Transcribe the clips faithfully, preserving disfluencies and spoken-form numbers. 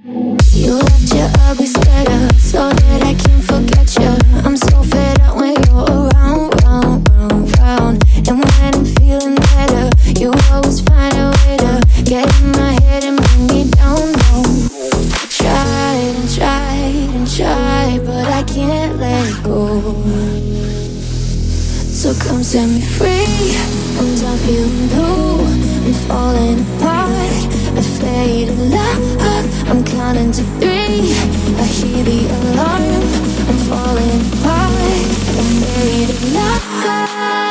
You left your ugly sweater so that I can't forget you. I'm so fed up when you're around, round, round, round. And when I'm feeling better, you always find a way to get in my head and bring me down, down. I tried and tried and tried, but I can't let go. So come set me free. I'm done feeling blue. I'm falling apart. I fade in love. I'm counting to three. I hear the alarm. I'm falling apart. I fade in love.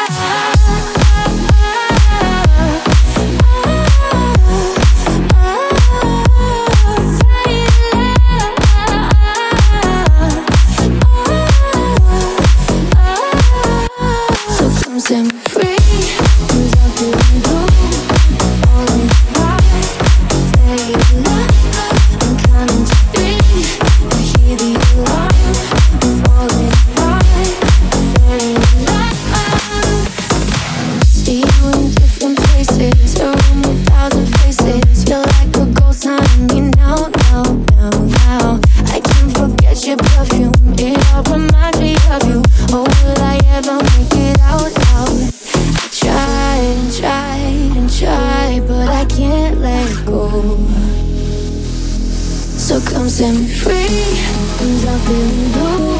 Set me free. I'm done feeling blue. Falling apart. Fade in love. I'm counting to three. I hear the alarm. I'm falling apart. Fade in love. See you in different places, a room with thousand faces. You're like a ghost haunting me now, now, now, now. I can't forget your perfume. It all reminds me of you. Oh, will I ever make it out? I tried and tried and tried, but I can't let go. So come set me free. I'm done feeling blue.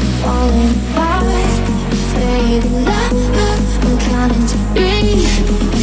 Falling apart. Fade in love. I'm counting to three.